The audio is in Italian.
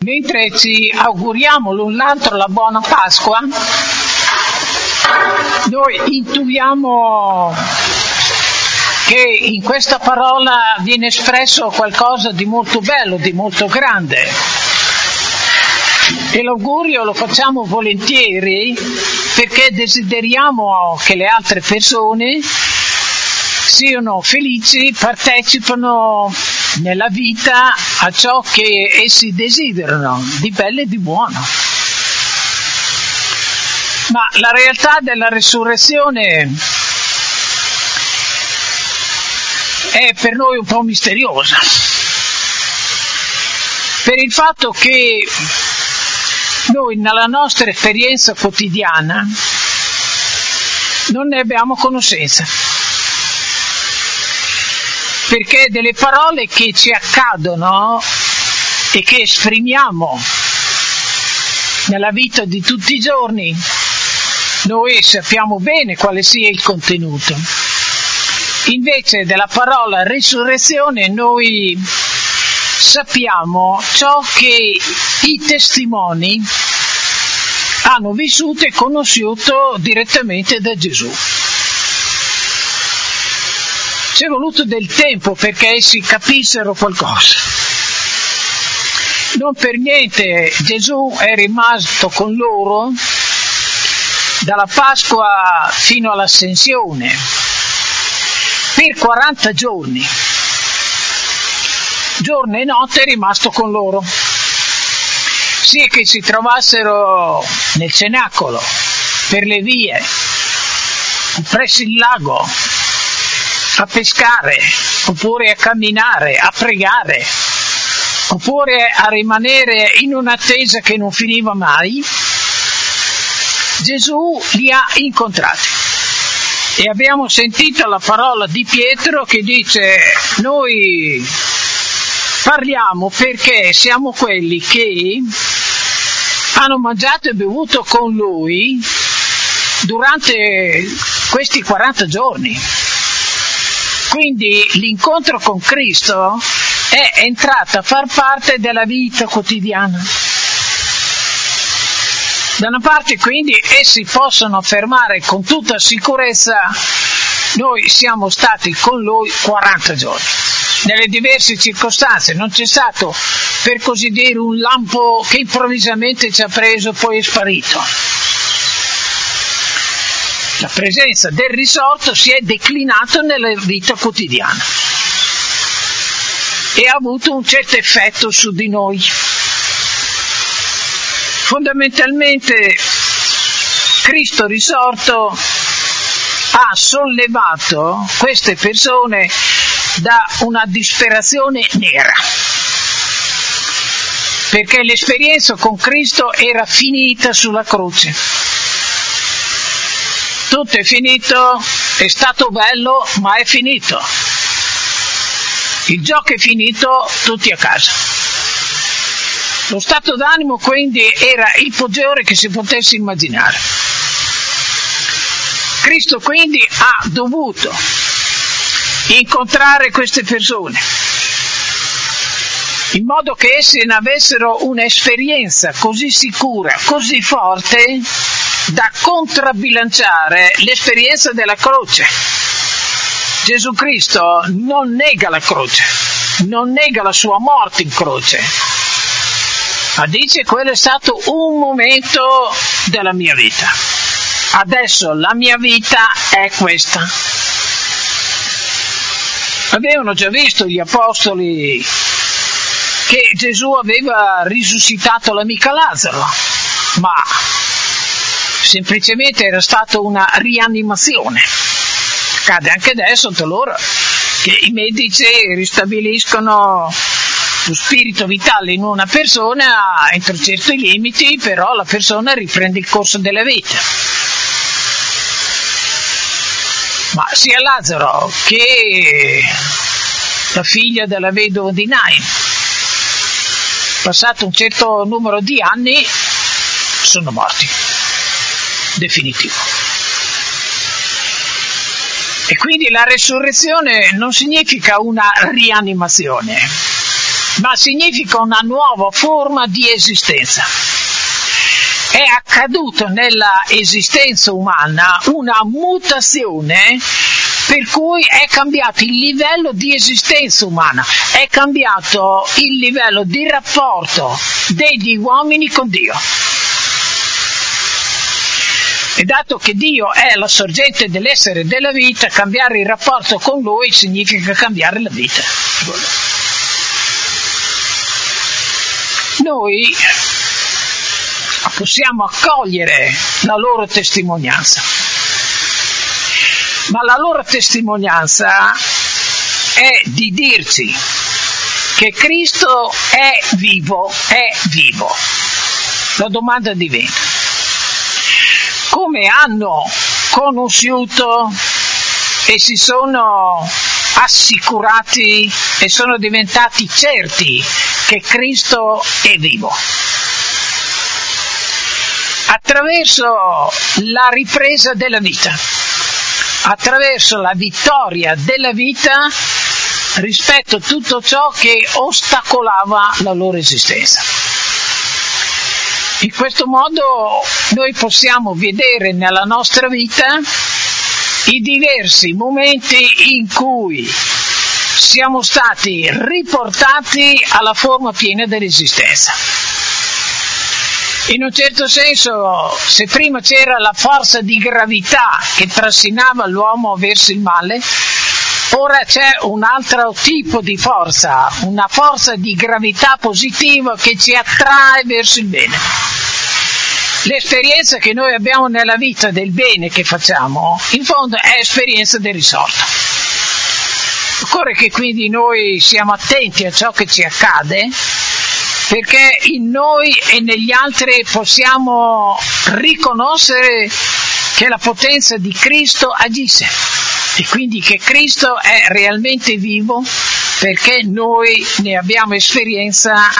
Mentre ci auguriamo l'un l'altro la buona Pasqua, noi intuiamo che in questa parola viene espresso qualcosa di molto bello, di molto grande. E l'augurio lo facciamo volentieri perché desideriamo che le altre persone siano felici, partecipano nella vita a ciò che essi desiderano, di bello e di buono. Ma la realtà della resurrezione è per noi un po' misteriosa, per il fatto che noi nella nostra esperienza quotidiana non ne abbiamo conoscenza. Perché delle parole che ci accadono e che esprimiamo nella vita di tutti i giorni, noi sappiamo bene quale sia il contenuto. Invece della parola risurrezione noi sappiamo ciò che i testimoni hanno vissuto e conosciuto direttamente da Gesù. Ci è voluto del tempo perché essi capissero qualcosa. Non per niente Gesù è rimasto con loro dalla Pasqua fino all'Ascensione per 40 giorni. Giorno e notte è rimasto con loro, sia che si trovassero nel cenacolo, per le vie, presso il lago, a pescare, oppure a camminare, a pregare, oppure a rimanere in un'attesa che non finiva mai. Gesù li ha incontrati. E abbiamo sentito la parola di Pietro che dice: noi parliamo perché siamo quelli che hanno mangiato e bevuto con lui durante questi 40 giorni. Quindi l'incontro con Cristo è entrato a far parte della vita quotidiana. Da una parte quindi essi possono affermare con tutta sicurezza: noi siamo stati con lui 40 giorni, nelle diverse circostanze, non c'è stato, per così dire, un lampo che improvvisamente ci ha preso e poi è sparito. La presenza del risorto si è declinato nella vita quotidiana e ha avuto un certo effetto su di noi. Fondamentalmente Cristo risorto ha sollevato queste persone da una disperazione nera, perché l'esperienza con Cristo era finita sulla croce. Tutto è finito, è stato bello, ma è finito. Il gioco è finito, tutti a casa. Lo stato d'animo quindi era il peggiore che si potesse immaginare. Cristo quindi ha dovuto incontrare queste persone in modo che esse ne avessero un'esperienza così sicura, così forte, da contrabbilanciare l'esperienza della croce. Gesù Cristo non nega la croce, non nega la sua morte in croce, ma dice: quello è stato un momento della mia vita, adesso la mia vita è questa. Avevano già visto gli apostoli che Gesù aveva risuscitato l'amico Lazzaro, ma semplicemente era stata una rianimazione. Accade anche adesso tra loro che i medici ristabiliscono lo spirito vitale in una persona entro certi limiti, però la persona riprende il corso della vita. Ma sia Lazzaro che la figlia della vedova di Nain, passato un certo numero di anni, sono morti. Definitivo. E quindi la resurrezione non significa una rianimazione, ma significa una nuova forma di esistenza. È accaduto nella esistenza umana una mutazione per cui è cambiato il livello di esistenza umana, è cambiato il livello di rapporto degli uomini con Dio. E dato che Dio è la sorgente dell'essere e della vita, cambiare il rapporto con Lui significa cambiare la vita. Noi possiamo accogliere la loro testimonianza, ma la loro testimonianza è di dirci che Cristo è vivo. La domanda diventa: come hanno conosciuto e si sono assicurati e sono diventati certi che Cristo è vivo? Attraverso la ripresa della vita, attraverso la vittoria della vita rispetto a tutto ciò che ostacolava la loro esistenza. In questo modo noi possiamo vedere nella nostra vita i diversi momenti in cui siamo stati riportati alla forma piena dell'esistenza. In un certo senso, se prima c'era la forza di gravità che trascinava l'uomo verso il male, ora c'è un altro tipo di forza, una forza di gravità positiva che ci attrae verso il bene. L'esperienza che noi abbiamo nella vita del bene che facciamo, in fondo è esperienza del risorto. Occorre che quindi noi siamo attenti a ciò che ci accade, perché in noi e negli altri possiamo riconoscere che la potenza di Cristo agisce e quindi che Cristo è realmente vivo, perché noi ne abbiamo esperienza